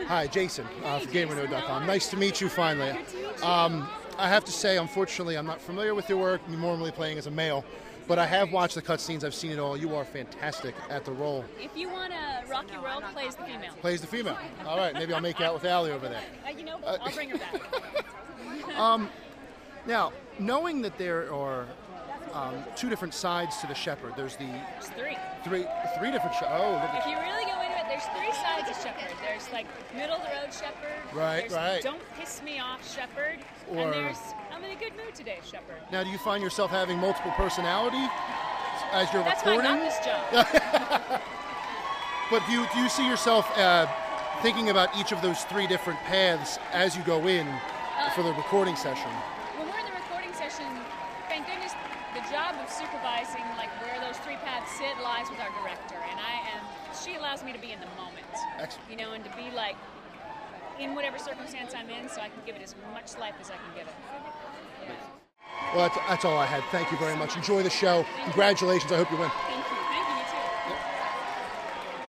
Hi, Jason from GamerNode.com. Nice to meet you finally. I have to say, unfortunately, I'm not familiar with your work. I'm normally playing as a male, but I have watched the cutscenes. I've seen it all. You are fantastic at the role. If you want a rocky roll, plays the female. Plays the female. All right, maybe I'll make out with Allie over there. I'll bring her back. Now, knowing that there are two different sides to the Shepard, there's There's three different Shepard. If you really go into it, there's three sides of Shepard. There's like middle of the road Shepard. Right, there's right. Don't piss me off Shepard. Or- And there's I'm in a good mood today Shepard. Now, do you find yourself having multiple personality as you're That's why I recording? got this job. But do you see yourself thinking about each of those three different paths as you go in for the recording session? When we're in the recording session, thank goodness the job of supervising like where those three paths sit lies with our director, and she allows me to be in the moment. Excellent. You know, and to be like in whatever circumstance I'm in, so I can give it as much life as I can give it. Well, that's all I had. Thank you very much. Enjoy the show. Congratulations. I hope you win.